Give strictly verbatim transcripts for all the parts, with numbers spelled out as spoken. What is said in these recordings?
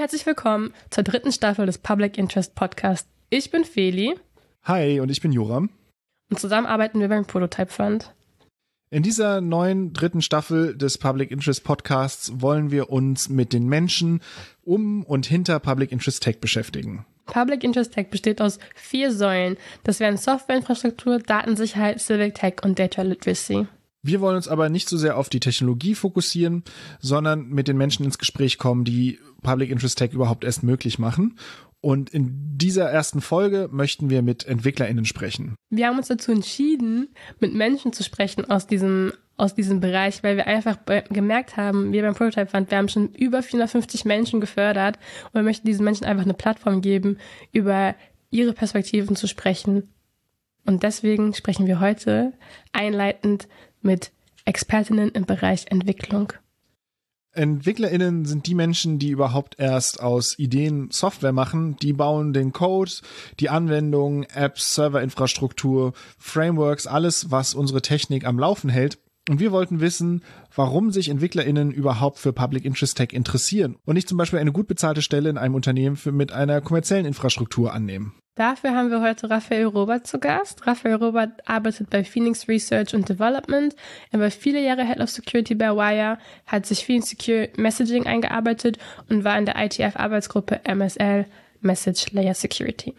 Herzlich willkommen zur dritten Staffel des Public Interest Podcast. Ich bin Feli. Hi, und ich bin Joram. Und zusammen arbeiten wir beim Prototype Fund. In dieser neuen dritten Staffel des Public Interest Podcasts wollen wir uns mit den Menschen um und hinter Public Interest Tech beschäftigen. Public Interest Tech besteht aus vier Säulen. Das wären Softwareinfrastruktur, Datensicherheit, Civic Tech und Data Literacy. Wir wollen uns aber nicht so sehr auf die Technologie fokussieren, sondern mit den Menschen ins Gespräch kommen, die Public Interest Tech überhaupt erst möglich machen. Und in dieser ersten Folge möchten wir mit EntwicklerInnen sprechen. Wir haben uns dazu entschieden, mit Menschen zu sprechen aus diesem, aus diesem Bereich, weil wir einfach be- gemerkt haben, wir beim Prototype Fund, wir haben schon über vierhundertfünfzig Menschen gefördert und wir möchten diesen Menschen einfach eine Plattform geben, über ihre Perspektiven zu sprechen. Und deswegen sprechen wir heute einleitend mit ExpertInnen im Bereich Entwicklung. EntwicklerInnen sind die Menschen, die überhaupt erst aus Ideen Software machen. Die bauen den Code, die Anwendungen, Apps, Serverinfrastruktur, Frameworks, alles, was unsere Technik am Laufen hält. Und wir wollten wissen, warum sich EntwicklerInnen überhaupt für Public Interest Tech interessieren und nicht zum Beispiel eine gut bezahlte Stelle in einem Unternehmen für, mit einer kommerziellen Infrastruktur annehmen. Dafür haben wir heute Raphael Robert zu Gast. Raphael Robert arbeitet bei Phoenix Research and Development. Er war viele Jahre Head of Security bei Wire, hat sich viel in Secure Messaging eingearbeitet und war in der I T F-Arbeitsgruppe M S L, Message Layer Security.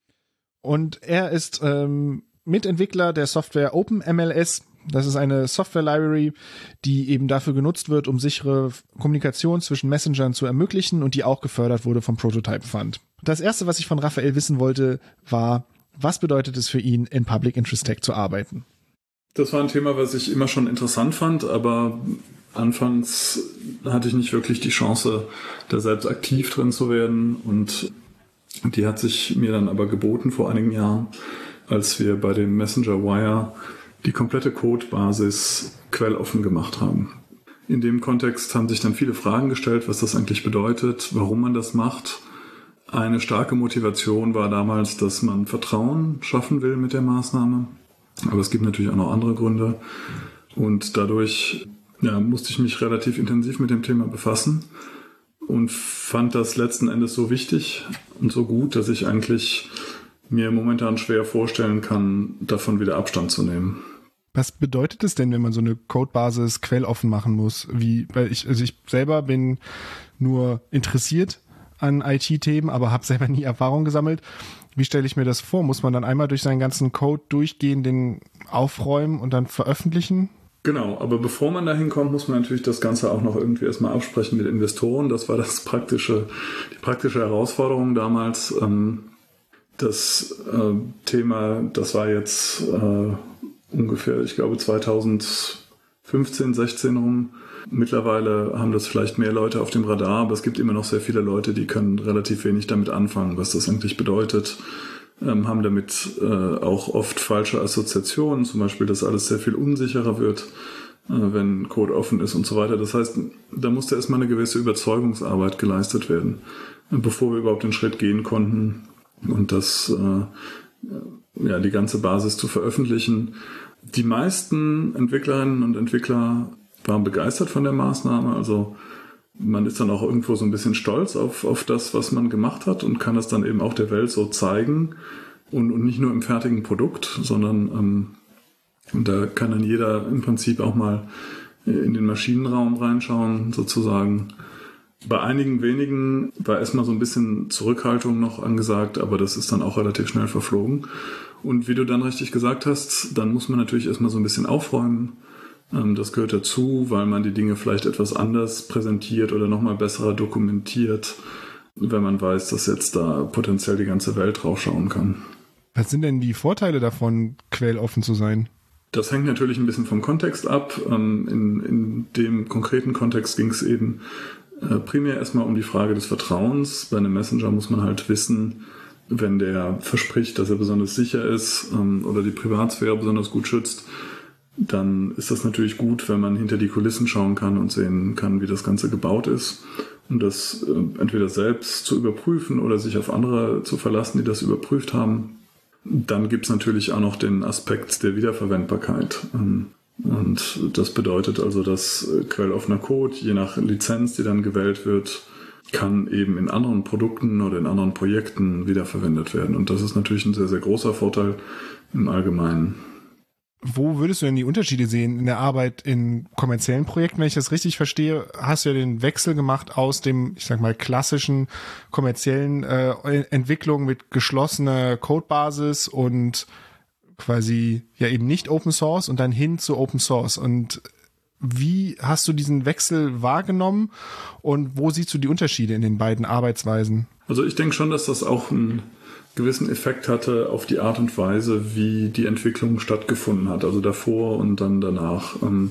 Und er ist ähm, Mitentwickler der Software OpenMLS. Das ist eine Software-Library, die eben dafür genutzt wird, um sichere Kommunikation zwischen Messengern zu ermöglichen und die auch gefördert wurde vom Prototype Fund. Das erste, was ich von Raphael wissen wollte, war, was bedeutet es für ihn, in Public Interest Tech zu arbeiten? Das war ein Thema, was ich immer schon interessant fand, aber anfangs hatte ich nicht wirklich die Chance, da selbst aktiv drin zu werden, und die hat sich mir dann aber geboten vor einigen Jahren, als wir bei dem Messenger Wire die komplette Codebasis quelloffen gemacht haben. In dem Kontext haben sich dann viele Fragen gestellt, was das eigentlich bedeutet, warum man das macht. Eine starke Motivation war damals, dass man Vertrauen schaffen will mit der Maßnahme. Aber es gibt natürlich auch noch andere Gründe. Und dadurch ja, musste ich mich relativ intensiv mit dem Thema befassen und fand das letzten Endes so wichtig und so gut, dass ich eigentlich mir momentan schwer vorstellen kann, davon wieder Abstand zu nehmen. Was bedeutet es denn, wenn man so eine Codebasis quelloffen machen muss? Wie, weil ich, also ich selber bin nur interessiert an I T-Themen, aber habe selber nie Erfahrung gesammelt. Wie stelle ich mir das vor? Muss man dann einmal durch seinen ganzen Code durchgehen, den aufräumen und dann veröffentlichen? Genau, aber bevor man dahin kommt, muss man natürlich das Ganze auch noch irgendwie erstmal absprechen mit Investoren. Das war das praktische, die praktische Herausforderung damals. Das äh, Thema, das war jetzt äh, ungefähr, ich glaube, zweitausendfünfzehn, sechzehn rum. Mittlerweile haben das vielleicht mehr Leute auf dem Radar, aber es gibt immer noch sehr viele Leute, die können relativ wenig damit anfangen, was das eigentlich bedeutet, ähm, haben damit äh, auch oft falsche Assoziationen, zum Beispiel, dass alles sehr viel unsicherer wird, äh, wenn Code offen ist und so weiter. Das heißt, da musste erstmal eine gewisse Überzeugungsarbeit geleistet werden, bevor wir überhaupt den Schritt gehen konnten und das äh, ja, die ganze Basis zu veröffentlichen. Die meisten Entwicklerinnen und Entwickler waren begeistert von der Maßnahme. Also man ist dann auch irgendwo so ein bisschen stolz auf, auf das, was man gemacht hat, und kann das dann eben auch der Welt so zeigen und, und nicht nur im fertigen Produkt, sondern ähm, und da kann dann jeder im Prinzip auch mal in den Maschinenraum reinschauen, sozusagen. Bei einigen wenigen war erstmal so ein bisschen Zurückhaltung noch angesagt, aber das ist dann auch relativ schnell verflogen. Und wie du dann richtig gesagt hast, dann muss man natürlich erstmal so ein bisschen aufräumen. Das gehört dazu, weil man die Dinge vielleicht etwas anders präsentiert oder nochmal besser dokumentiert, wenn man weiß, dass jetzt da potenziell die ganze Welt draufschauen kann. Was sind denn die Vorteile davon, quelloffen zu sein? Das hängt natürlich ein bisschen vom Kontext ab. In, in dem konkreten Kontext ging es eben primär erstmal um die Frage des Vertrauens. Bei einem Messenger muss man halt wissen, wenn der verspricht, dass er besonders sicher ist ähm, oder die Privatsphäre besonders gut schützt, dann ist das natürlich gut, wenn man hinter die Kulissen schauen kann und sehen kann, wie das Ganze gebaut ist. Und das äh, entweder selbst zu überprüfen oder sich auf andere zu verlassen, die das überprüft haben. Dann gibt es natürlich auch noch den Aspekt der Wiederverwendbarkeit. Ähm, und das bedeutet also, dass quelloffener Code, je nach Lizenz, die dann gewählt wird, kann eben in anderen Produkten oder in anderen Projekten wiederverwendet werden. Und das ist natürlich ein sehr, sehr großer Vorteil im Allgemeinen. Wo würdest du denn die Unterschiede sehen in der Arbeit in kommerziellen Projekten? Wenn ich das richtig verstehe, hast du ja den Wechsel gemacht aus dem, ich sag mal, klassischen kommerziellen äh, Entwicklung mit geschlossener Codebasis und quasi ja eben nicht Open Source und dann hin zu Open Source. Und wie hast du diesen Wechsel wahrgenommen und wo siehst du die Unterschiede in den beiden Arbeitsweisen? Also ich denke schon, dass das auch einen gewissen Effekt hatte auf die Art und Weise, wie die Entwicklung stattgefunden hat, also davor und dann danach. Ähm,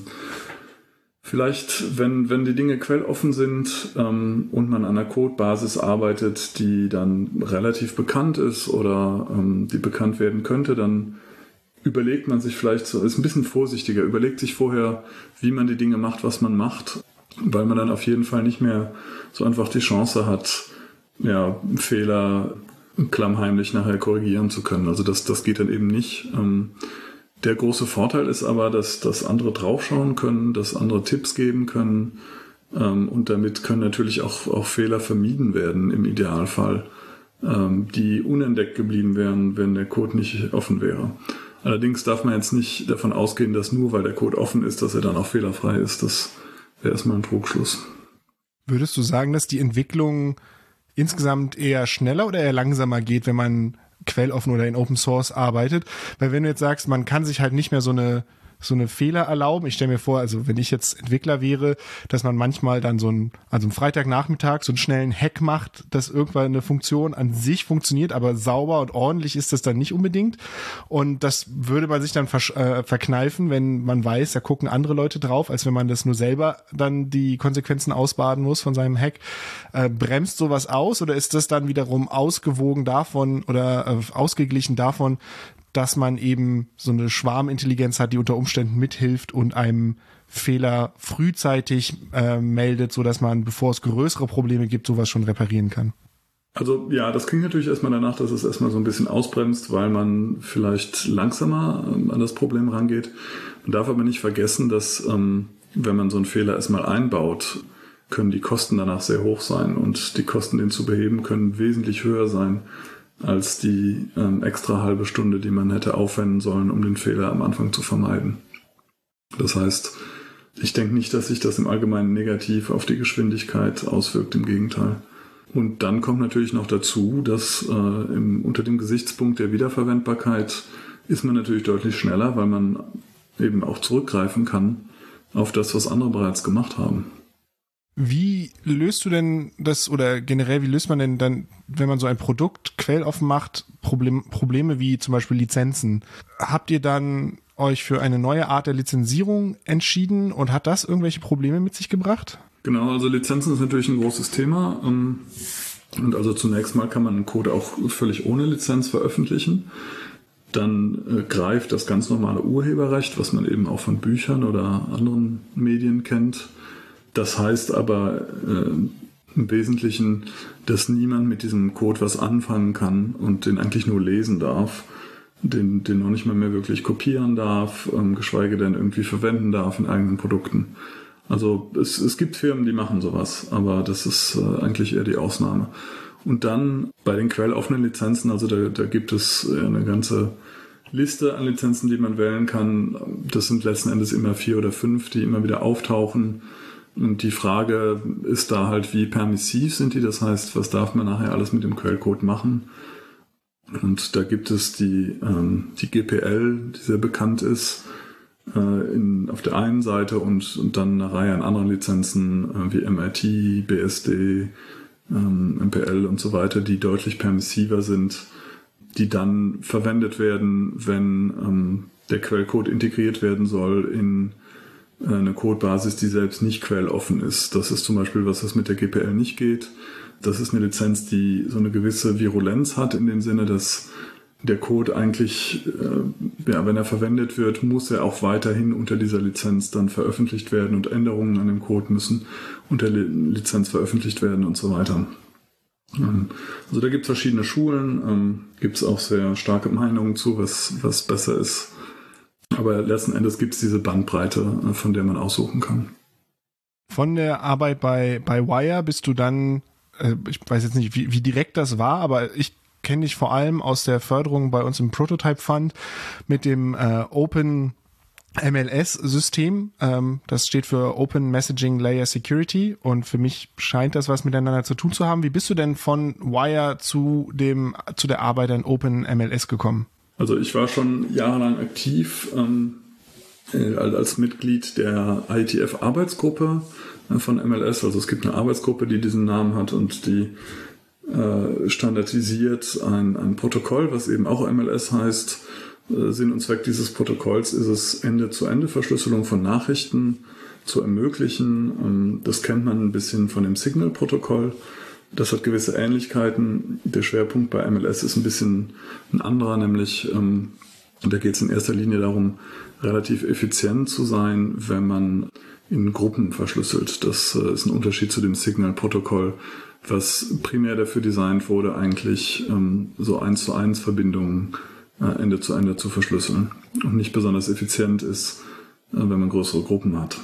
vielleicht, wenn, wenn die Dinge quelloffen sind ähm, und man an einer Codebasis arbeitet, die dann relativ bekannt ist oder ähm, die bekannt werden könnte, dann überlegt man sich vielleicht so, ist ein bisschen vorsichtiger, überlegt sich vorher, wie man die Dinge macht, was man macht, weil man dann auf jeden Fall nicht mehr so einfach die Chance hat, ja, Fehler klammheimlich nachher korrigieren zu können. Also das, das geht dann eben nicht. Der große Vorteil ist aber, dass, dass andere draufschauen können, dass andere Tipps geben können und damit können natürlich auch, auch Fehler vermieden werden im Idealfall, die unentdeckt geblieben wären, wenn der Code nicht offen wäre. Allerdings darf man jetzt nicht davon ausgehen, dass nur weil der Code offen ist, dass er dann auch fehlerfrei ist. Das wäre erstmal ein Trugschluss. Würdest du sagen, dass die Entwicklung insgesamt eher schneller oder eher langsamer geht, wenn man quelloffen oder in Open Source arbeitet? Weil wenn du jetzt sagst, man kann sich halt nicht mehr so eine so eine Fehler erlauben. Ich stelle mir vor, also wenn ich jetzt Entwickler wäre, dass man manchmal dann so ein, also am Freitagnachmittag so einen schnellen Hack macht, dass irgendwann eine Funktion an sich funktioniert, aber sauber und ordentlich ist das dann nicht unbedingt. Und das würde man sich dann versch- äh, verkneifen, wenn man weiß, da gucken andere Leute drauf, als wenn man das nur selber dann die Konsequenzen ausbaden muss von seinem Hack. Äh, bremst sowas aus oder ist das dann wiederum ausgewogen davon oder äh, ausgeglichen davon, dass man eben so eine Schwarmintelligenz hat, die unter Umständen mithilft und einem Fehler frühzeitig äh, meldet, sodass man, bevor es größere Probleme gibt, sowas schon reparieren kann? Also ja, das klingt natürlich erstmal danach, dass es erstmal so ein bisschen ausbremst, weil man vielleicht langsamer ähm, an das Problem rangeht. Man darf aber nicht vergessen, dass ähm, wenn man so einen Fehler erstmal einbaut, können die Kosten danach sehr hoch sein und die Kosten, den zu beheben, können wesentlich höher sein als die ähm, extra halbe Stunde, die man hätte aufwenden sollen, um den Fehler am Anfang zu vermeiden. Das heißt, ich denke nicht, dass sich das im Allgemeinen negativ auf die Geschwindigkeit auswirkt, im Gegenteil. Und dann kommt natürlich noch dazu, dass äh, im, unter dem Gesichtspunkt der Wiederverwendbarkeit ist man natürlich deutlich schneller, weil man eben auch zurückgreifen kann auf das, was andere bereits gemacht haben. Wie löst du denn das oder generell, wie löst man denn dann, wenn man so ein Produkt quelloffen macht, Problem, Probleme wie zum Beispiel Lizenzen? Habt ihr dann euch für eine neue Art der Lizenzierung entschieden und hat das irgendwelche Probleme mit sich gebracht? Genau, also Lizenzen ist natürlich ein großes Thema. Und also zunächst mal kann man einen Code auch völlig ohne Lizenz veröffentlichen. Dann äh, greift das ganz normale Urheberrecht, was man eben auch von Büchern oder anderen Medien kennt. Das heißt aber äh, im Wesentlichen, dass niemand mit diesem Code was anfangen kann und den eigentlich nur lesen darf, den, den noch nicht mal mehr wirklich kopieren darf, ähm, geschweige denn irgendwie verwenden darf in eigenen Produkten. Also es, es gibt Firmen, die machen sowas, aber das ist äh, eigentlich eher die Ausnahme. Und dann bei den quelloffenen Lizenzen, also da, da gibt es eine ganze Liste an Lizenzen, die man wählen kann. Das sind letzten Endes immer vier oder fünf, die immer wieder auftauchen. Und die Frage ist da halt, wie permissiv sind die? Das heißt, was darf man nachher alles mit dem Quellcode machen? Und da gibt es die, ähm, die G P L, die sehr bekannt ist, äh, in, auf der einen Seite und, und dann eine Reihe an anderen Lizenzen äh, wie M I T, B S D, ähm, M P L und so weiter, die deutlich permissiver sind, die dann verwendet werden, wenn ähm, der Quellcode integriert werden soll in eine Codebasis, die selbst nicht quelloffen ist. Das ist zum Beispiel was, was mit der G P L nicht geht. Das ist eine Lizenz, die so eine gewisse Virulenz hat, in dem Sinne, dass der Code eigentlich, äh, ja, wenn er verwendet wird, muss er auch weiterhin unter dieser Lizenz dann veröffentlicht werden und Änderungen an dem Code müssen unter Lizenz veröffentlicht werden und so weiter. Ähm, also da gibt es verschiedene Schulen, ähm, gibt es auch sehr starke Meinungen zu, was, was besser ist. Aber letzten Endes gibt es diese Bandbreite, von der man aussuchen kann. Von der Arbeit bei, bei Wire bist du dann äh, ich weiß jetzt nicht, wie, wie direkt das war, aber ich kenne dich vor allem aus der Förderung bei uns im Prototype Fund mit dem äh, Open M L S-System. Ähm, das steht für Open Messaging Layer Security und für mich scheint das was miteinander zu tun zu haben. Wie bist du denn von Wire zu dem zu der Arbeit an Open M L S gekommen? Also ich war schon jahrelang aktiv ähm, als Mitglied der I E T F-Arbeitsgruppe von M L S. Also es gibt eine Arbeitsgruppe, die diesen Namen hat und die äh, standardisiert ein, ein Protokoll, was eben auch M L S heißt. Sinn und Zweck dieses Protokolls ist es, Ende-zu-Ende-Verschlüsselung von Nachrichten zu ermöglichen. Das kennt man ein bisschen von dem Signal-Protokoll. Das hat gewisse Ähnlichkeiten. Der Schwerpunkt bei M L S ist ein bisschen ein anderer, nämlich da geht es in erster Linie darum, relativ effizient zu sein, wenn man in Gruppen verschlüsselt. Das ist ein Unterschied zu dem Signal-Protokoll, was primär dafür designt wurde, eigentlich so eins zu eins Verbindungen Ende zu Ende zu verschlüsseln und nicht besonders effizient ist, wenn man größere Gruppen hat.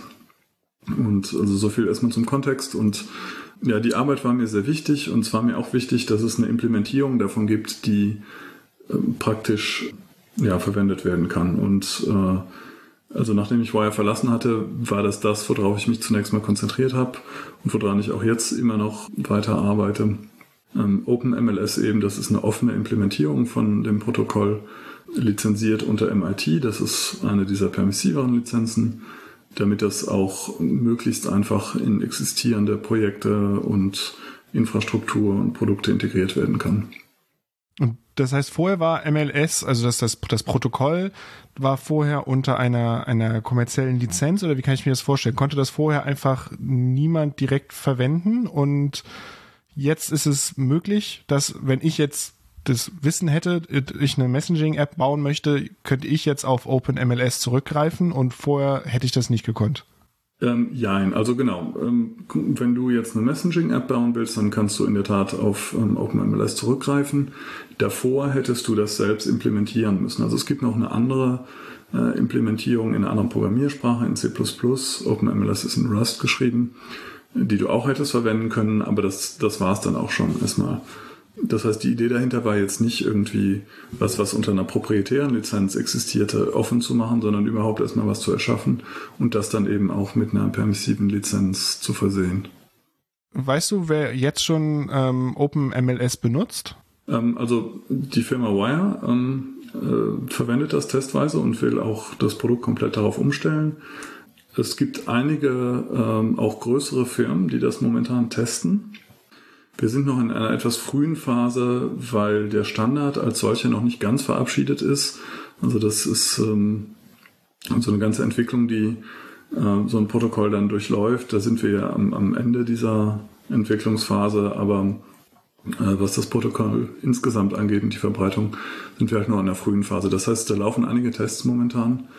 Und also so viel erstmal zum Kontext. Und ja, die Arbeit war mir sehr wichtig und es war mir auch wichtig, dass es eine Implementierung davon gibt, die äh, praktisch ja, verwendet werden kann. Und äh, also nachdem ich Wire verlassen hatte, war das das, worauf ich mich zunächst mal konzentriert habe und woran ich auch jetzt immer noch weiter arbeite. Open M L S eben, das ist eine offene Implementierung von dem Protokoll, lizenziert unter M I T, das ist eine dieser permissiveren Lizenzen, damit das auch möglichst einfach in existierende Projekte und Infrastruktur und Produkte integriert werden kann. Und das heißt, vorher war M L S, also das, das, das Protokoll war vorher unter einer, einer kommerziellen Lizenz, oder wie kann ich mir das vorstellen? Konnte das vorher einfach niemand direkt verwenden und jetzt ist es möglich, dass, wenn ich jetzt das Wissen hätte, ich eine Messaging-App bauen möchte, könnte ich jetzt auf Open M L S zurückgreifen und vorher hätte ich das nicht gekonnt. Ähm, Jein, also genau. Ähm, wenn du jetzt eine Messaging-App bauen willst, dann kannst du in der Tat auf ähm, Open M L S zurückgreifen. Davor hättest du das selbst implementieren müssen. Also es gibt noch eine andere äh, Implementierung in einer anderen Programmiersprache, in C plus plus. Open M L S ist in Rust geschrieben, die du auch hättest verwenden können, aber das, das war es dann auch schon erstmal. Das heißt, die Idee dahinter war jetzt nicht irgendwie was, was unter einer proprietären Lizenz existierte, offen zu machen, sondern überhaupt erstmal was zu erschaffen und das dann eben auch mit einer permissiven Lizenz zu versehen. Weißt du, wer jetzt schon ähm, Open M L S benutzt? Ähm, also die Firma Wire ähm, äh, verwendet das testweise und will auch das Produkt komplett darauf umstellen. Es gibt einige, ähm, auch größere Firmen, die das momentan testen. Wir sind noch in einer etwas frühen Phase, weil der Standard als solcher noch nicht ganz verabschiedet ist. Also das ist ähm, so eine ganze Entwicklung, die äh, so ein Protokoll dann durchläuft. Da sind wir ja am, am Ende dieser Entwicklungsphase, aber äh, was das Protokoll insgesamt angeht und die Verbreitung, sind wir halt noch in der frühen Phase. Das heißt, da laufen einige Tests momentan.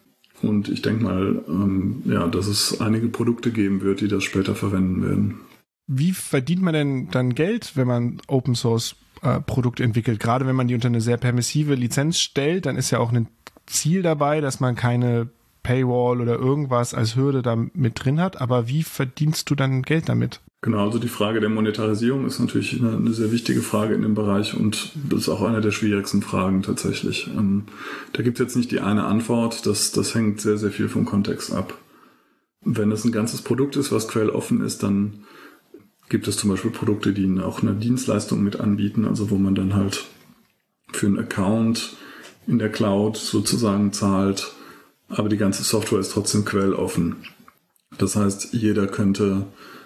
Und ich denke mal, ähm, ja, dass es einige Produkte geben wird, die das später verwenden werden. Wie verdient man denn dann Geld, wenn man Open Source äh, Produkte entwickelt? Gerade wenn man die unter eine sehr permissive Lizenz stellt, dann ist ja auch ein Ziel dabei, dass man keine Paywall oder irgendwas als Hürde da mit drin hat. Aber wie verdienst du dann Geld damit? Genau, also die Frage der Monetarisierung ist natürlich eine, eine sehr wichtige Frage in dem Bereich und das ist auch eine der schwierigsten Fragen tatsächlich. Ähm, da gibt es jetzt nicht die eine Antwort, das, das hängt sehr, sehr viel vom Kontext ab. Wenn es ein ganzes Produkt ist, was quelloffen ist, dann gibt es zum Beispiel Produkte, die auch eine Dienstleistung mit anbieten, also wo man dann halt für einen Account in der Cloud sozusagen zahlt, aber die ganze Software ist trotzdem quelloffen. Das heißt, jeder könnte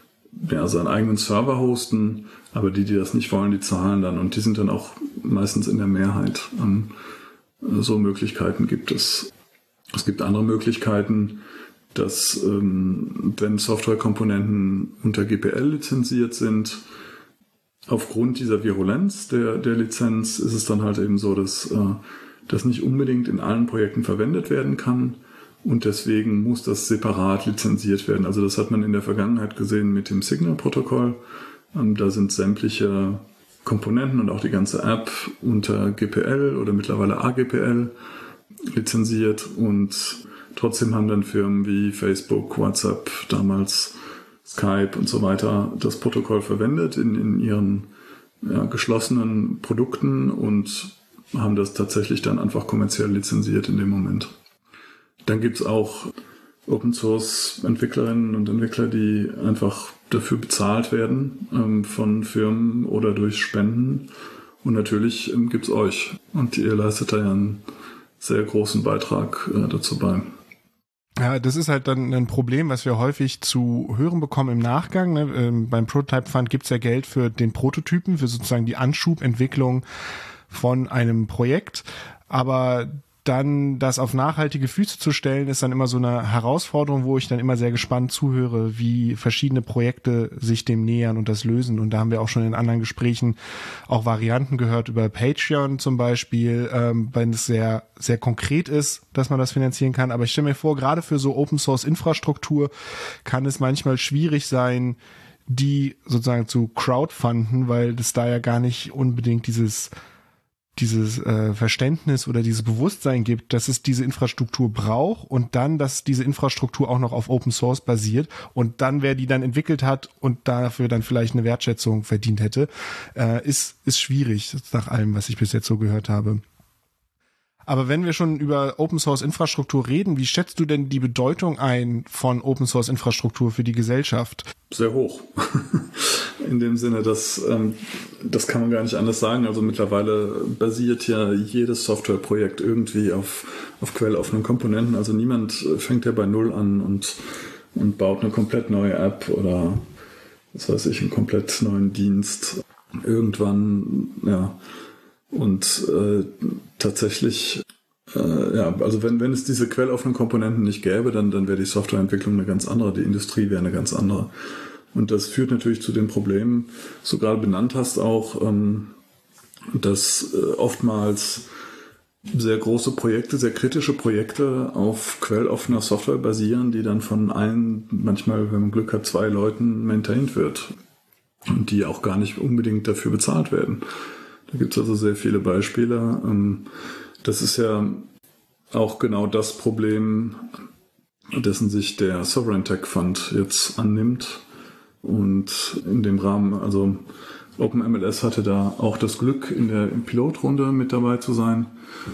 ja, seinen eigenen Server hosten, aber die, die das nicht wollen, die zahlen dann und die sind dann auch meistens in der Mehrheit. So Möglichkeiten gibt es. Es gibt andere Möglichkeiten, dass ähm, wenn Softwarekomponenten unter G P L lizenziert sind, aufgrund dieser Virulenz der, der Lizenz ist es dann halt eben so, dass äh, das nicht unbedingt in allen Projekten verwendet werden kann. Und deswegen muss das separat lizenziert werden. Also das hat man in der Vergangenheit gesehen mit dem Signal-Protokoll. Ähm, da sind sämtliche Komponenten und auch die ganze App unter G P L oder mittlerweile A G P L lizenziert. Und trotzdem haben dann Firmen wie Facebook, WhatsApp damals Skype und so weiter das Protokoll verwendet in, in ihren ja, geschlossenen Produkten und haben das tatsächlich dann einfach kommerziell lizenziert in dem Moment. Dann gibt es auch Open-Source-Entwicklerinnen und Entwickler, die einfach dafür bezahlt werden ähm, von Firmen oder durch Spenden. Und natürlich ähm, gibt es euch. Und ihr leistet da ja einen sehr großen Beitrag äh, dazu bei. Ja, das ist halt dann ein Problem, was wir häufig zu hören bekommen im Nachgang. Ne? Ähm, beim Prototype Fund gibt's ja Geld für den Prototypen, für sozusagen die Anschubentwicklung von einem Projekt. Aber dann das auf nachhaltige Füße zu stellen, ist dann immer so eine Herausforderung, wo ich dann immer sehr gespannt zuhöre, wie verschiedene Projekte sich dem nähern und das lösen. Und da haben wir auch schon in anderen Gesprächen auch Varianten gehört über Patreon zum Beispiel, ähm, wenn es sehr, sehr konkret ist, dass man das finanzieren kann. Aber ich stelle mir vor, gerade für so Open-Source-Infrastruktur kann es manchmal schwierig sein, die sozusagen zu crowdfunden, weil das da ja gar nicht unbedingt dieses dieses äh, Verständnis oder dieses Bewusstsein gibt, dass es diese Infrastruktur braucht und dann, dass diese Infrastruktur auch noch auf Open Source basiert und dann, wer die dann entwickelt hat und dafür dann vielleicht eine Wertschätzung verdient hätte, äh, ist ist schwierig, nach allem, was ich bis jetzt so gehört habe. Aber wenn wir schon über Open Source Infrastruktur reden, wie schätzt du denn die Bedeutung ein von Open Source Infrastruktur für die Gesellschaft? Sehr hoch. In dem Sinne, dass ähm, das kann man gar nicht anders sagen. Also mittlerweile basiert ja jedes Softwareprojekt irgendwie auf, auf quelloffenen Komponenten. Also niemand fängt ja bei Null an und, und baut eine komplett neue App oder was weiß ich, einen komplett neuen Dienst. Irgendwann, ja. Und äh, tatsächlich, äh, ja, also wenn, wenn es diese quelloffenen Komponenten nicht gäbe, dann, dann wäre die Softwareentwicklung eine ganz andere, die Industrie wäre eine ganz andere. Und das führt natürlich zu den Problemen, was du gerade benannt hast, auch, ähm, dass äh, oftmals sehr große Projekte, sehr kritische Projekte auf quelloffener Software basieren, die dann von ein, manchmal, wenn man Glück hat, zwei Leuten maintained wird und die auch gar nicht unbedingt dafür bezahlt werden. Da gibt es also sehr viele Beispiele. Das ist ja auch genau das Problem, dessen sich der Sovereign Tech Fund jetzt annimmt. Und in dem Rahmen, also OpenMLS hatte da auch das Glück, in der Pilotrunde mit dabei zu sein.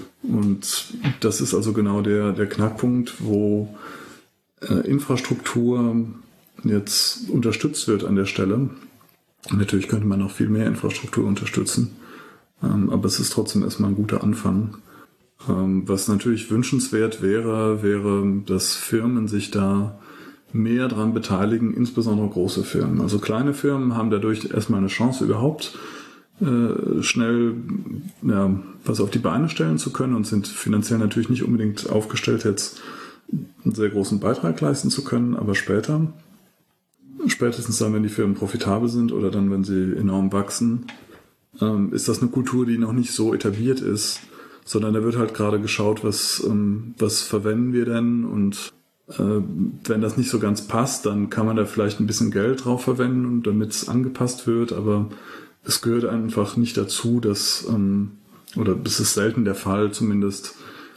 Und das ist also genau der, der Knackpunkt, wo äh, Infrastruktur jetzt unterstützt wird an der Stelle. Natürlich könnte man noch viel mehr Infrastruktur unterstützen. Ähm, aber es ist trotzdem erstmal ein guter Anfang. Ähm, was natürlich wünschenswert wäre, wäre, dass Firmen sich da mehr dran beteiligen, insbesondere große Firmen. Also kleine Firmen haben dadurch erstmal eine Chance, überhaupt äh, schnell ja, was auf die Beine stellen zu können und sind finanziell natürlich nicht unbedingt aufgestellt, jetzt einen sehr großen Beitrag leisten zu können, aber später, spätestens dann, wenn die Firmen profitabel sind oder dann, wenn sie enorm wachsen, ähm, ist das eine Kultur, die noch nicht so etabliert ist, sondern da wird halt gerade geschaut, was, ähm, was verwenden wir denn, und äh, wenn das nicht so ganz passt, dann kann man da vielleicht ein bisschen Geld drauf verwenden, damit es angepasst wird, aber es gehört einfach nicht dazu, dass, ähm, oder es ist selten der Fall zumindest,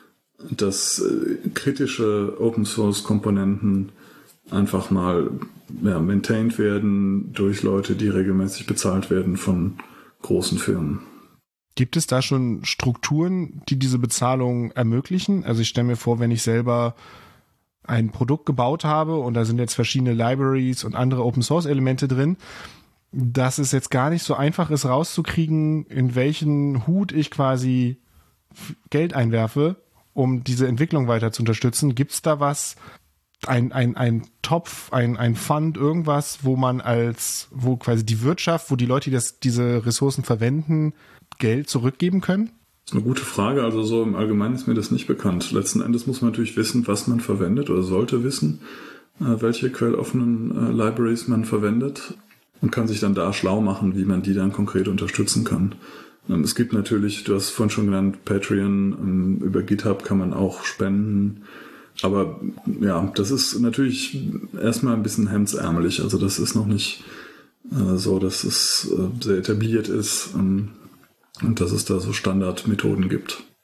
dass äh, kritische Open-Source-Komponenten einfach mal ja, maintained werden durch Leute, die regelmäßig bezahlt werden von großen Firmen. Gibt es da schon Strukturen, die diese Bezahlung ermöglichen? Also ich stelle mir vor, wenn ich selber ein Produkt gebaut habe und da sind jetzt verschiedene Libraries und andere Open-Source-Elemente drin, dass es jetzt gar nicht so einfach ist, rauszukriegen, in welchen Hut ich quasi Geld einwerfe, um diese Entwicklung weiter zu unterstützen. Gibt es da was, ein, ein, ein Topf, ein, ein Fund, irgendwas, wo man als, wo quasi die Wirtschaft, wo die Leute, die das, diese Ressourcen verwenden, Geld zurückgeben können? Das ist eine gute Frage. Also so im Allgemeinen ist mir das nicht bekannt. Letzten Endes muss man natürlich wissen, was man verwendet oder sollte wissen, welche quelloffenen Libraries man verwendet, und kann sich dann da schlau machen, wie man die dann konkret unterstützen kann. Es gibt natürlich, du hast vorhin schon genannt, Patreon, über GitHub kann man auch spenden. Aber ja, das ist natürlich erstmal ein bisschen hemdsärmelig. Also das ist noch nicht äh, so, dass es äh, sehr etabliert ist ähm, und dass es da so Standardmethoden gibt.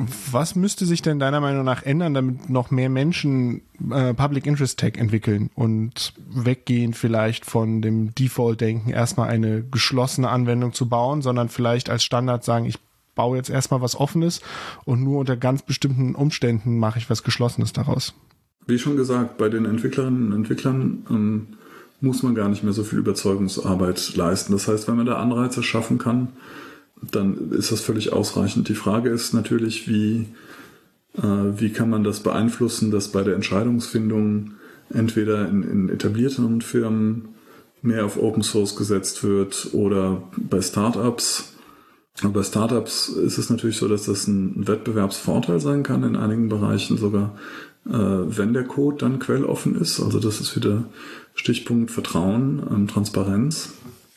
Was müsste sich denn deiner Meinung nach ändern, damit noch mehr Menschen äh, Public Interest Tech entwickeln und weggehen vielleicht von dem Default-Denken, erstmal eine geschlossene Anwendung zu bauen, sondern vielleicht als Standard sagen, ich baue jetzt erstmal was Offenes und nur unter ganz bestimmten Umständen mache ich was Geschlossenes daraus? Wie schon gesagt, bei den Entwicklerinnen und Entwicklern ähm, muss man gar nicht mehr so viel Überzeugungsarbeit leisten. Das heißt, wenn man da Anreize schaffen kann, dann ist das völlig ausreichend. Die Frage ist natürlich, wie, äh, wie kann man das beeinflussen, dass bei der Entscheidungsfindung entweder in, in etablierten Firmen mehr auf Open Source gesetzt wird oder bei Startups. Aber bei Startups ist es natürlich so, dass das ein Wettbewerbsvorteil sein kann, in einigen Bereichen sogar, äh, wenn der Code dann quelloffen ist. Also das ist wieder Stichpunkt Vertrauen und Transparenz.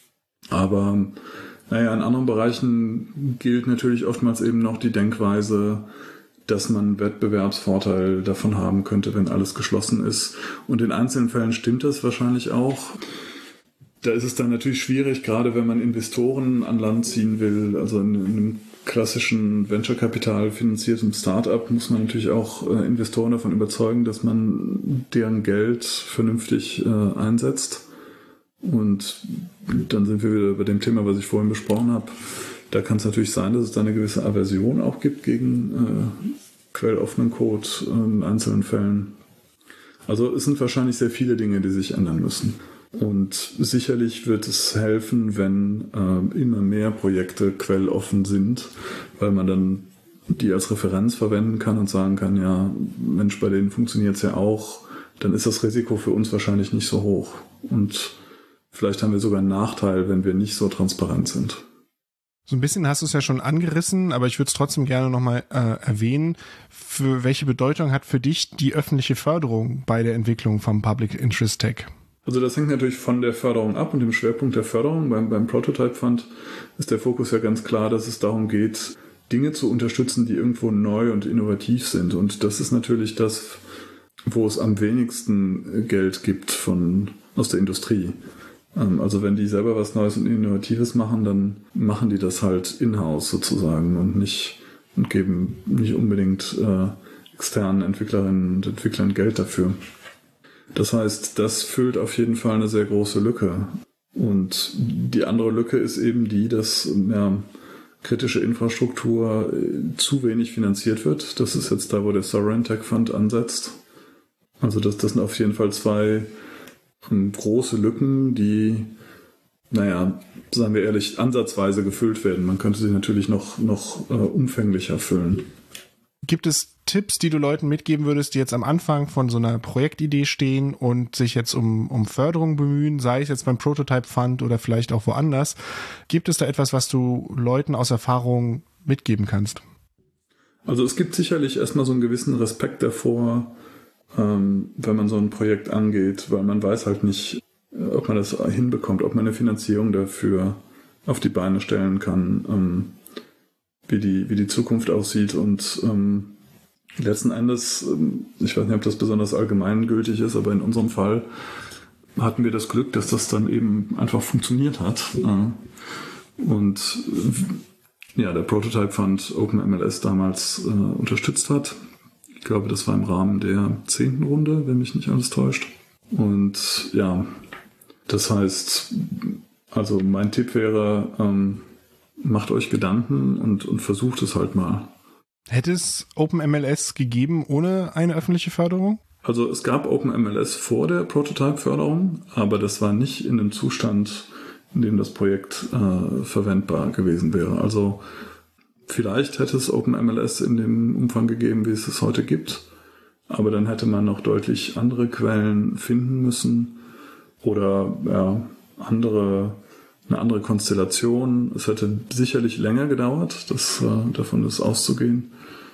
Aber naja, in anderen Bereichen gilt natürlich oftmals eben noch die Denkweise, dass man einen Wettbewerbsvorteil davon haben könnte, wenn alles geschlossen ist. Und in einzelnen Fällen stimmt das wahrscheinlich auch. Da ist es dann natürlich schwierig, gerade wenn man Investoren an Land ziehen will. Also in einem klassischen Venture-Kapital finanzierten Start-up muss man natürlich auch äh, Investoren davon überzeugen, dass man deren Geld vernünftig äh, einsetzt. Und dann sind wir wieder bei dem Thema, was ich vorhin besprochen habe. Da kann es natürlich sein, dass es da eine gewisse Aversion auch gibt gegen äh, quelloffenen Code in einzelnen Fällen. Also es sind wahrscheinlich sehr viele Dinge, die sich ändern müssen. Und sicherlich wird es helfen, wenn äh, immer mehr Projekte quelloffen sind, weil man dann die als Referenz verwenden kann und sagen kann, ja, Mensch, bei denen funktioniert es ja auch, dann ist das Risiko für uns wahrscheinlich nicht so hoch. Und vielleicht haben wir sogar einen Nachteil, wenn wir nicht so transparent sind. So ein bisschen hast du es ja schon angerissen, aber ich würde es trotzdem gerne nochmal äh, erwähnen. Für welche Bedeutung hat für dich die öffentliche Förderung bei der Entwicklung vom Public Interest Tech? Also das hängt natürlich von der Förderung ab und dem Schwerpunkt der Förderung. Beim, beim Prototype Fund ist der Fokus ja ganz klar, dass es darum geht, Dinge zu unterstützen, die irgendwo neu und innovativ sind. Und das ist natürlich das, wo es am wenigsten Geld gibt von, aus der Industrie. Also wenn die selber was Neues und Innovatives machen, dann machen die das halt in-house sozusagen und nicht und geben nicht unbedingt äh, externen Entwicklerinnen und Entwicklern Geld dafür. Das heißt, das füllt auf jeden Fall eine sehr große Lücke. Und die andere Lücke ist eben die, dass ja, kritische Infrastruktur zu wenig finanziert wird. Das ist jetzt da, wo der Sovereign Tech Fund ansetzt. Also das, das sind auf jeden Fall zwei große Lücken, die, naja, sagen wir ehrlich, ansatzweise gefüllt werden. Man könnte sie natürlich noch, noch äh, umfänglicher füllen. Gibt es Tipps, die du Leuten mitgeben würdest, die jetzt am Anfang von so einer Projektidee stehen und sich jetzt um, um Förderung bemühen, sei es jetzt beim Prototype Fund oder vielleicht auch woanders? Gibt es da etwas, was du Leuten aus Erfahrung mitgeben kannst? Also es gibt sicherlich erstmal so einen gewissen Respekt davor, ähm, wenn man so ein Projekt angeht, weil man weiß halt nicht, ob man das hinbekommt, ob man eine Finanzierung dafür auf die Beine stellen kann, ähm, wie die, wie die Zukunft aussieht und ähm, letzten Endes, ähm, ich weiß nicht, ob das besonders allgemeingültig ist, aber in unserem Fall hatten wir das Glück, dass das dann eben einfach funktioniert hat. Äh, und äh, ja, der Prototype Fund OpenMLS damals äh, unterstützt hat. Ich glaube, das war im Rahmen der zehnten Runde, wenn mich nicht alles täuscht. Und ja, das heißt, also mein Tipp wäre, ähm, macht euch Gedanken und, und versucht es halt mal. Hätte es OpenMLS gegeben ohne eine öffentliche Förderung? Also es gab OpenMLS vor der Prototype-Förderung, aber das war nicht in einem Zustand, in dem das Projekt äh, verwendbar gewesen wäre. Also vielleicht hätte es OpenMLS in dem Umfang gegeben, wie es es heute gibt, aber dann hätte man noch deutlich andere Quellen finden müssen oder ja, andere eine andere Konstellation. Es hätte sicherlich länger gedauert, das, äh, davon ist auszugehen.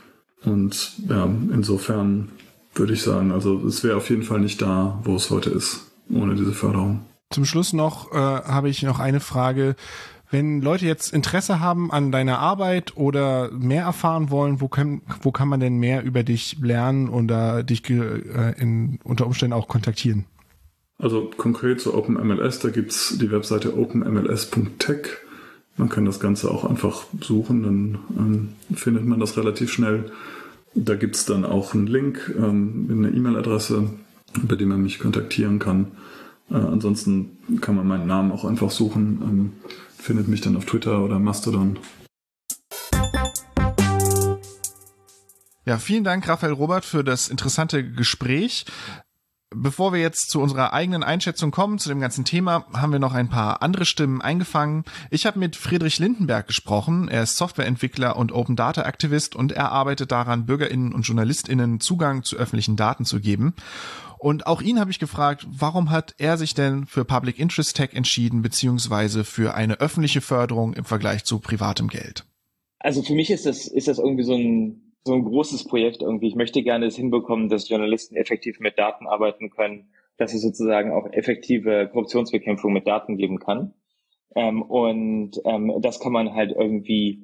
Und ja, insofern würde ich sagen, also es wäre auf jeden Fall nicht da, wo es heute ist, ohne diese Förderung. Zum Schluss noch äh, habe ich noch eine Frage. Wenn Leute jetzt Interesse haben an deiner Arbeit oder mehr erfahren wollen, wo kann, wo kann man denn mehr über dich lernen oder dich äh, in, unter Umständen auch kontaktieren? Also konkret zu OpenMLS, da gibt es die Webseite open M L S punkt tech. man kann das Ganze auch einfach suchen, dann ähm, findet man das relativ schnell. Da gibt es dann auch einen Link, ähm, eine E-Mail-Adresse, bei dem man mich kontaktieren kann. Äh, ansonsten kann man meinen Namen auch einfach suchen, ähm, findet mich dann auf Twitter oder Mastodon. Ja, vielen Dank, Raphael Robert, für das interessante Gespräch. Bevor wir jetzt zu unserer eigenen Einschätzung kommen, zu dem ganzen Thema, haben wir noch ein paar andere Stimmen eingefangen. Ich habe mit Friedrich Lindenberg gesprochen. Er ist Softwareentwickler und Open-Data-Aktivist und er arbeitet daran, BürgerInnen und JournalistInnen Zugang zu öffentlichen Daten zu geben. Und auch ihn habe ich gefragt, warum hat er sich denn für Public Interest Tech entschieden, beziehungsweise für eine öffentliche Förderung im Vergleich zu privatem Geld? Also für mich ist das, ist das irgendwie so ein so ein großes Projekt irgendwie. Ich möchte gerne es hinbekommen, dass Journalisten effektiv mit Daten arbeiten können, dass es sozusagen auch effektive Korruptionsbekämpfung mit Daten geben kann. Ähm, und ähm, das kann man halt irgendwie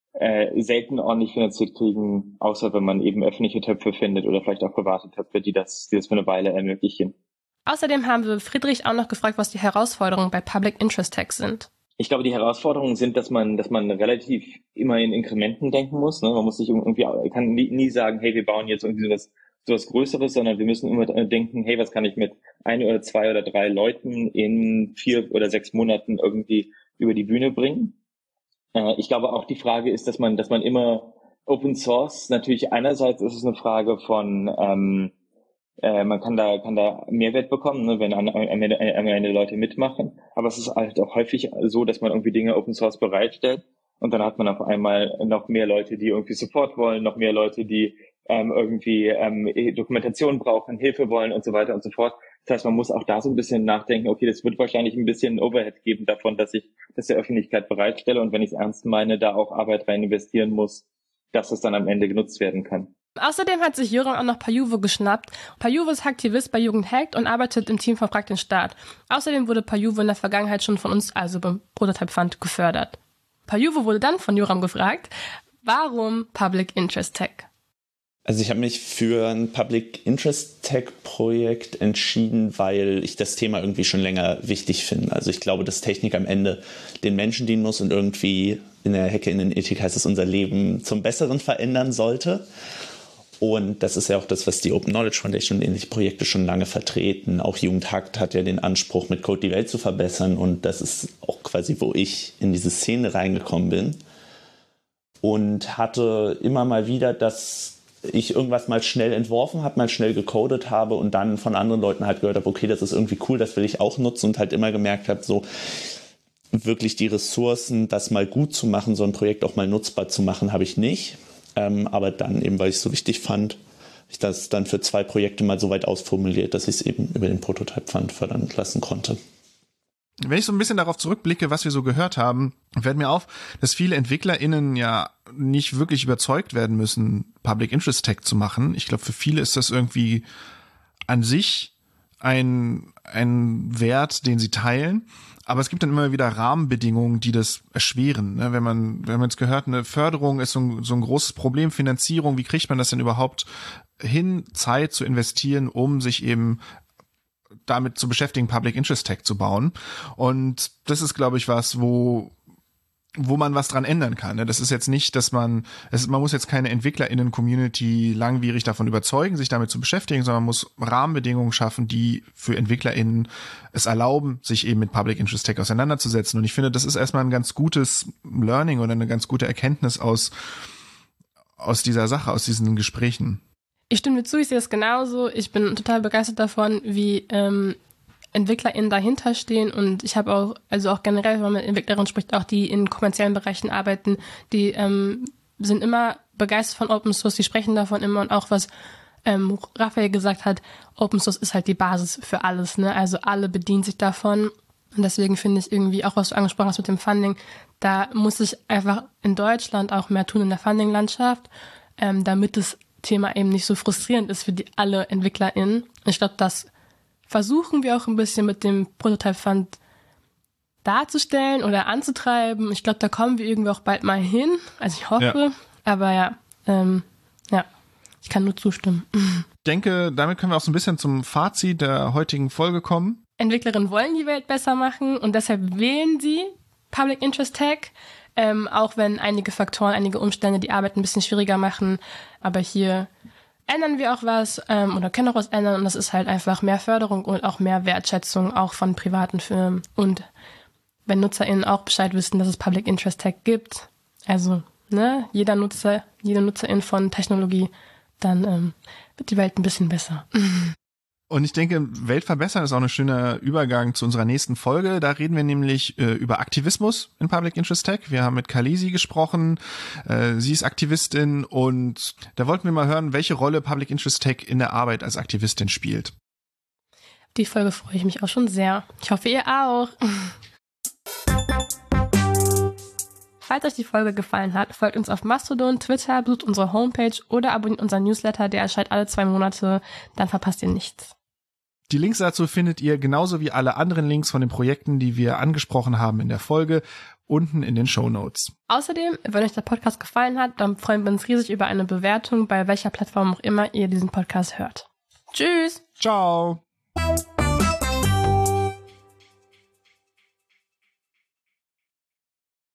äh, selten ordentlich finanziert kriegen, außer wenn man eben öffentliche Töpfe findet oder vielleicht auch private Töpfe, die das, die das für eine Weile ermöglichen. Außerdem haben wir Friedrich auch noch gefragt, was die Herausforderungen bei Public Interest Tech sind. Ich glaube, die Herausforderungen sind, dass man, dass man relativ immer in Inkrementen denken muss. Ne? Man muss sich irgendwie, kann nie, nie sagen, hey, wir bauen jetzt irgendwie sowas, sowas Größeres, sondern wir müssen immer denken, hey, was kann ich mit ein oder zwei oder drei Leuten in vier oder sechs Monaten irgendwie über die Bühne bringen? Äh, ich glaube auch die Frage ist, dass man, dass man immer Open Source, natürlich einerseits ist es eine Frage von, ähm, Äh, man kann da kann da Mehrwert bekommen, ne, wenn am Ende, am Ende Leute mitmachen. Aber es ist halt auch häufig so, dass man irgendwie Dinge Open Source bereitstellt und dann hat man auf einmal noch mehr Leute, die irgendwie Support wollen, noch mehr Leute, die ähm, irgendwie ähm, Dokumentation brauchen, Hilfe wollen und so weiter und so fort. Das heißt, man muss auch da so ein bisschen nachdenken, okay, das wird wahrscheinlich ein bisschen Overhead geben davon, dass ich das der Öffentlichkeit bereitstelle und wenn ich es ernst meine, da auch Arbeit rein investieren muss, dass es dann am Ende genutzt werden kann. Außerdem hat sich Jöran auch noch Pajuvo geschnappt. Pajuvo ist Aktivist bei Jugend Hackt und arbeitet im Team von Frag den Staat. Außerdem wurde Pajuvo in der Vergangenheit schon von uns, also beim Prototype Fund, gefördert. Pajuvo wurde dann von Jöran gefragt, warum Public Interest Tech? Also ich habe mich für ein Public Interest Tech Projekt entschieden, weil ich das Thema irgendwie schon länger wichtig finde. Also ich glaube, dass Technik am Ende den Menschen dienen muss und irgendwie in der HackerInnen-Ethik heißt es, unser Leben zum Besseren verändern sollte. Und das ist ja auch das, was die Open Knowledge Foundation und ähnliche Projekte schon lange vertreten. Auch Jugend Hackt hat ja den Anspruch, mit Code die Welt zu verbessern. Und das ist auch quasi, wo ich in diese Szene reingekommen bin. Und hatte immer mal wieder, dass ich irgendwas mal schnell entworfen habe, mal schnell gecodet habe und dann von anderen Leuten halt gehört habe, okay, das ist irgendwie cool, das will ich auch nutzen. Und halt immer gemerkt habe, so wirklich die Ressourcen, das mal gut zu machen, so ein Projekt auch mal nutzbar zu machen, habe ich nicht. Ähm, aber dann eben, weil ich es so wichtig fand, habe ich das dann für zwei Projekte mal so weit ausformuliert, dass ich es eben über den Prototype Fund fördern lassen konnte. Wenn ich so ein bisschen darauf zurückblicke, was wir so gehört haben, fällt mir auf, dass viele EntwicklerInnen ja nicht wirklich überzeugt werden müssen, Public Interest Tech zu machen. Ich glaube, für viele ist das irgendwie an sich ein, ein Wert, den sie teilen. Aber es gibt dann immer wieder Rahmenbedingungen, die das erschweren. Ne? Wenn man, wenn man jetzt gehört, eine Förderung ist so ein, so ein großes Problem, Finanzierung, wie kriegt man das denn überhaupt hin, Zeit zu investieren, um sich eben damit zu beschäftigen, Public Interest Tech zu bauen. Und das ist, glaube ich, was, wo wo man was dran ändern kann. Das ist jetzt nicht, dass man, es, man muss jetzt keine EntwicklerInnen-Community langwierig davon überzeugen, sich damit zu beschäftigen, sondern man muss Rahmenbedingungen schaffen, die für EntwicklerInnen es erlauben, sich eben mit Public Interest Tech auseinanderzusetzen. Und ich finde, das ist erstmal ein ganz gutes Learning oder eine ganz gute Erkenntnis aus, aus dieser Sache, aus diesen Gesprächen. Ich stimme dir zu, ich sehe das genauso. Ich bin total begeistert davon, wie ähm, EntwicklerInnen dahinter stehen und ich habe auch, also auch generell, wenn man mit Entwicklerinnen spricht, auch die in kommerziellen Bereichen arbeiten, die ähm, sind immer begeistert von Open Source, die sprechen davon immer und auch was ähm, Raphael gesagt hat, Open Source ist halt die Basis für alles, ne? Also alle bedienen sich davon und deswegen finde ich irgendwie, auch was du angesprochen hast mit dem Funding, da muss sich einfach in Deutschland auch mehr tun in der Funding-Landschaft, ähm, damit das Thema eben nicht so frustrierend ist für die alle EntwicklerInnen. Ich glaube, das versuchen wir auch ein bisschen mit dem Prototype Fund darzustellen oder anzutreiben. Ich glaube, da kommen wir irgendwie auch bald mal hin. Also ich hoffe. Ja. Aber ja, ähm, ja, ich kann nur zustimmen. Ich denke, damit können wir auch so ein bisschen zum Fazit der heutigen Folge kommen. Entwicklerinnen wollen die Welt besser machen und deshalb wählen sie Public Interest Tech, ähm, auch wenn einige Faktoren, einige Umstände die Arbeit ein bisschen schwieriger machen. Aber hier ändern wir auch was ähm, oder können auch was ändern und das ist halt einfach mehr Förderung und auch mehr Wertschätzung auch von privaten Firmen. Und wenn NutzerInnen auch Bescheid wissen, dass es Public Interest Tech gibt, also ne, jeder Nutzer, jede Nutzerin von Technologie, dann ähm, wird die Welt ein bisschen besser. Und ich denke, Welt verbessern ist auch ein schöner Übergang zu unserer nächsten Folge. Da reden wir nämlich äh, über Aktivismus in Public Interest Tech. Wir haben mit Khaleesi gesprochen. Äh, sie ist Aktivistin und da wollten wir mal hören, welche Rolle Public Interest Tech in der Arbeit als Aktivistin spielt. Die Folge freue ich mich auch schon sehr. Ich hoffe, ihr auch. Falls euch die Folge gefallen hat, folgt uns auf Mastodon, Twitter, besucht unsere Homepage oder abonniert unseren Newsletter, der erscheint alle zwei Monate. Dann verpasst ihr nichts. Die Links dazu findet ihr genauso wie alle anderen Links von den Projekten, die wir angesprochen haben in der Folge, unten in den Shownotes. Außerdem, wenn euch der Podcast gefallen hat, dann freuen wir uns riesig über eine Bewertung, bei welcher Plattform auch immer ihr diesen Podcast hört. Tschüss! Ciao!